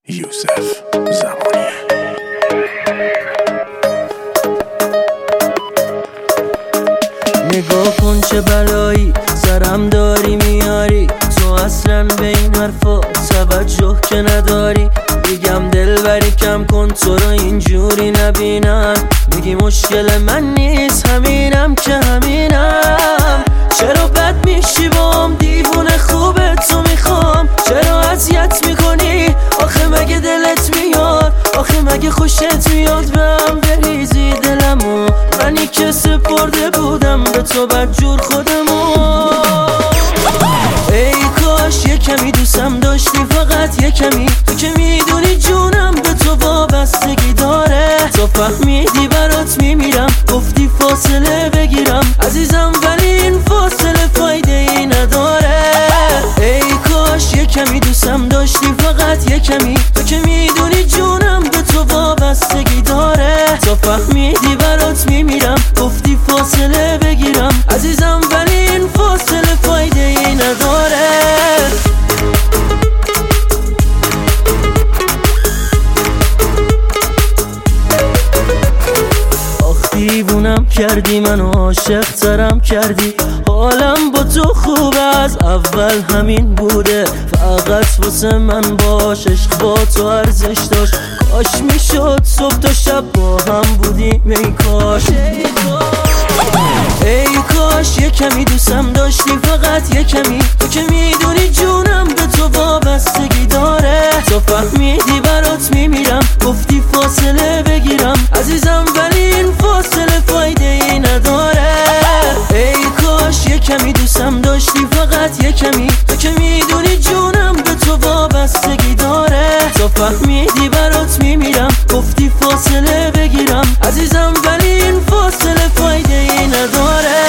یوسف زمانیه. نگاه کن چه بلایی سرم داری میاری، تو اصلا به این حرفا توجه که نداری. میگم دلبری کم کن تو رو اینجوری نبینم، میگی مشکل من نیست همینم که همینم. چرا بد میشی بام دیوونه خوبه تو میخوام، چرا اذیت میکنی آخه مگه دلت میاد، آخه مگه خوشت میاد به هم بریزی دلمو، منی که سپرده بودم به تو بدجور خودمو. ای کاش یه کمی دوستم داشتی، فقط یه کمی، تو که میدونی جونم به تو وابستگی داره. تو فهمیدی برات میمیرم، گفتی فاصله بگیرم عزیزم، ولی این فاصله فایده ای نداره. ای کاش یه کمی دوستم داشتی، فقط یه کمی، تو که میدونی جونم به تو وابستگی داره. تو فهمیدی برات میمیرم، گفتی فاصله بگیرم عزیزم، ولی این فاصله فایده ای نداره. دیوونم کردی منو، عاشق ترم کردی، حالم با تو خوب از اول همین بوده، فقط واسه من باش، عشق با تو ارزش داشت. کاش میشد صبح تا شب با هم بودیم، ای کاش ای کاش یه کمی دوستم داشتی، فقط یه کمی، تو که میدونی جونم به تو وابستگی داره. تو فهمیدی برات میمیرم، گفتی فاصله بگیرم عزیزم، ولی این فاصله فایده ای نداره. ای کاش یه کمی دوستم داشتی، فقط یه کمی، تو که میدونی جونم به تو وابستگی داره. تو فهمیدی برات میمیرم، گفتی فاصله بگیرم عزیزم، ولی این فاصله فایده ای نداره.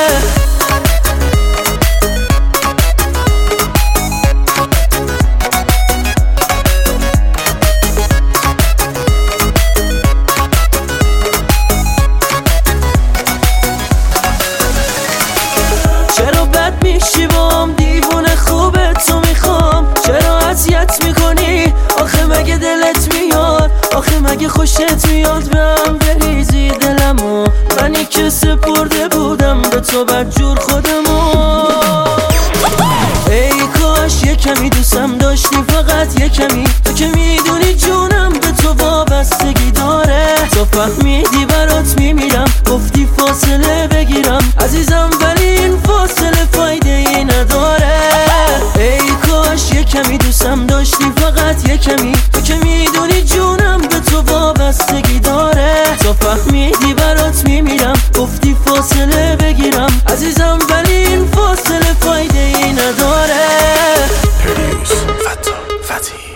چرا بد میشی بام دیوونه خوبه تو میخوام، چرا اذیت میکنی آخه مگه دلت میاد، آخه مگه خوشت میاد به هم بریزی دلمو، منی که سپرده بودم به تو بدجور خودمو. ای کاش یه کمی دوستم داشتی، فقط یه کمی، تو که میدونی جونم به تو وابستگی داره. تو فهمیدی برات میمیرم، گفتی فاصله بگیرم عزیزم، ولی این فاصله فایده ای نداره. ای کاش یه کمی دوستم داشتی، فقط یه کمی، تو که میدونی جونم به تو وابستگی داره. تو فهمیدی برات میمیرم، گفتی فاصله بگیرم عزیزم، ولی این فاصله فایده ای نداره. پلیس فتی